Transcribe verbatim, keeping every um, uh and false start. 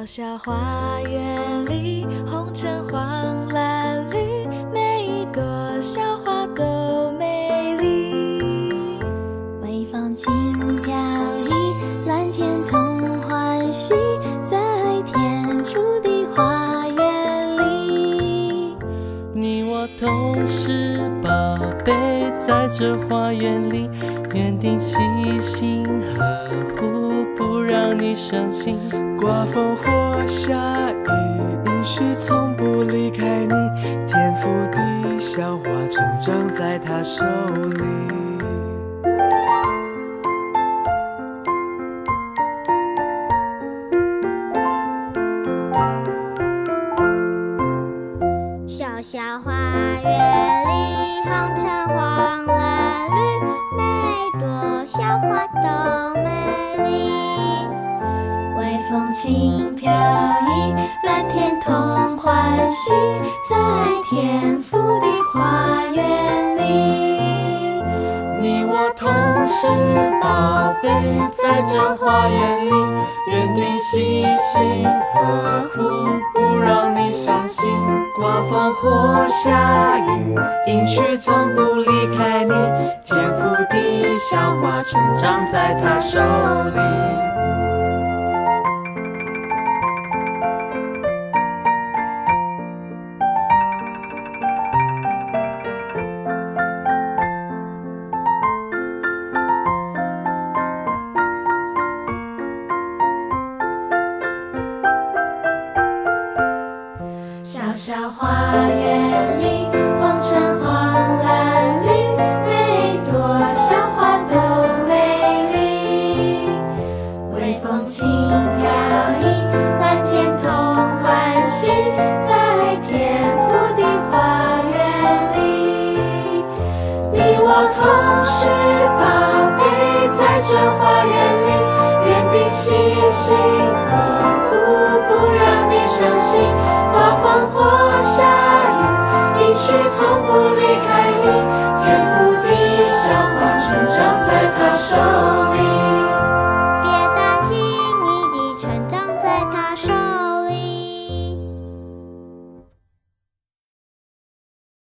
小花园里，红橙黄蓝绿，每一朵小花都美丽。 微风轻飘逸，蓝天同欢喜，在天父的花园里。 你我同是宝贝，在这花园里，园丁细心呵护，不让你伤心。 刮风或下雨，应许从不离开你。天赋的小花成长在他手里。 小小花园里，红橙黄蓝绿，每朵小花都美丽。 微风轻飘逸，蓝天同欢喜，在天父的花园里。 你我同是宝贝，在这花园里，园丁细心呵护，不让你伤心。 刮风或下雨，应许从不离开你。天赋的小花成长在他手里。 小小花园里，红橙黄蓝绿，每朵小花都美丽。微风轻飘逸，蓝天同欢喜，在天父的花园里。你我同是宝贝，在这花园里，园丁细心呵护，不让你伤心。刮风或下雨，应许从不离开你。天赋的小花成长在他手